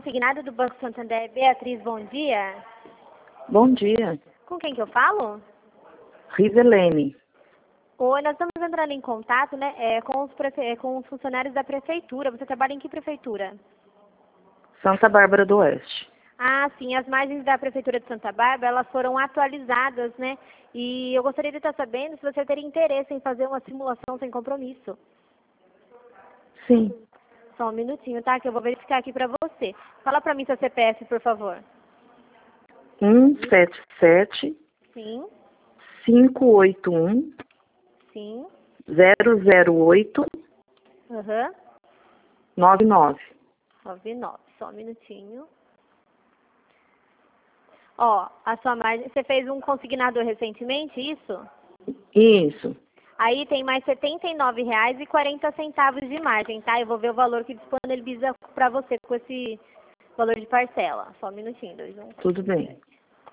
consignado do Banco Santander. Beatriz, bom dia. Bom dia. Com quem que eu falo? Rivelene. Oi, nós estamos entrando em contato, né, com os funcionários da prefeitura. Você trabalha em que prefeitura? Santa Bárbara do Oeste. Ah, sim, as margens da prefeitura de Santa Bárbara, elas foram atualizadas, né? E eu gostaria de estar sabendo se você teria interesse em fazer uma simulação sem compromisso. Sim. Só um minutinho, tá? Que eu vou verificar aqui pra você. Fala pra mim seu CPF, por favor. 177 Sim, 581 sim. 008 Aham. 99. 99. Só um minutinho. Ó, a sua margem... Você fez um consignador recentemente, isso? Isso. Aí tem mais R$ 79,40 de margem, tá? Eu vou ver o valor que disponibiliza pra você com esse valor de parcela. Só um minutinho, 21. Tudo bem.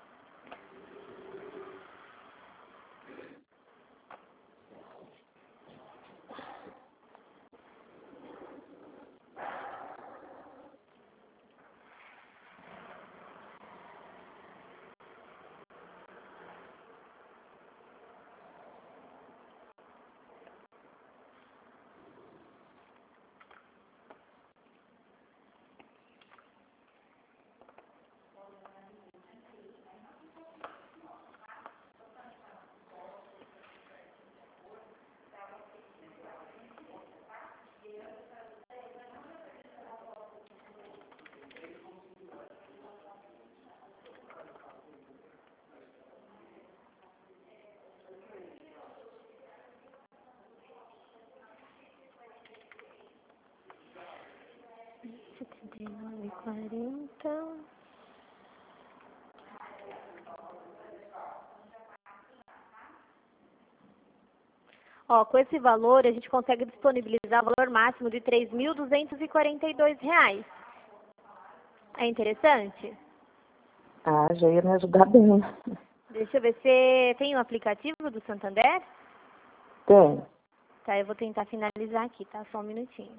R$79,40. Ó, com esse valor a gente consegue disponibilizar o valor máximo de R$ 3.242. É interessante? Ah, já ia me ajudar bem. Deixa eu ver, você tem um aplicativo do Santander? Tem. Tá, eu vou tentar finalizar aqui, tá? Só um minutinho.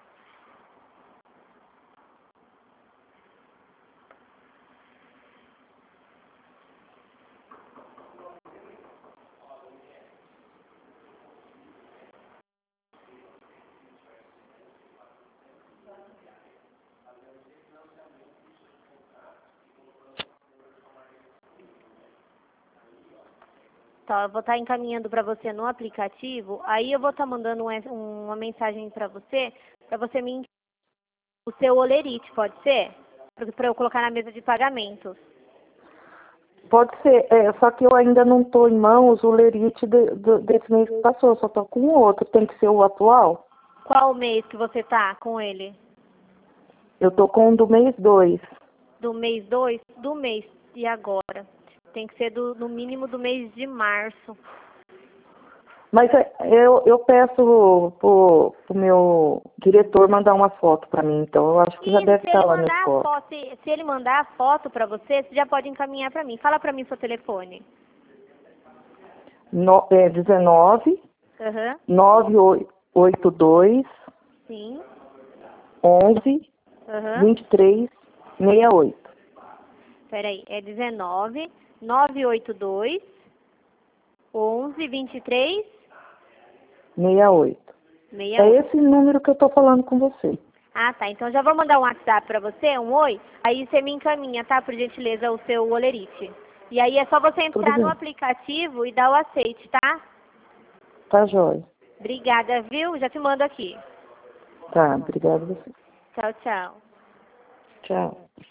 Tá, eu vou estar encaminhando para você no aplicativo, aí eu vou estar mandando uma mensagem para você me enviar o seu olerite, pode ser? Para eu colocar na mesa de pagamentos. Pode ser, só que eu ainda não estou em mãos o lerite desse mês que passou, só estou com o outro. Tem que ser o atual? Qual mês que você tá com ele? Eu estou com o do mês 2. Do mês 2? Do mês e agora? Tem que ser no mínimo do mês de março. Mas eu peço pro meu diretor mandar uma foto para mim, então eu acho que já E deve se estar ele lá nesse mandar a foto. foto, se ele mandar a foto para você, você já pode encaminhar para mim. Fala para mim seu telefone. 19 Aham. 982 Sim. 11 Aham. 23 68. Peraí, é 19 982 11 23 68. É 68. esse número que eu estou falando com você. Ah, tá. Então já vou mandar um WhatsApp pra você, um oi. Aí você me encaminha, tá? Por gentileza, o seu olerite. E aí é só você Tudo entrar no bem. aplicativo e dar o aceite, tá? Tá, jóia. Obrigada, viu? Já te mando aqui. Tá, obrigada a você. Tchau, tchau. Tchau.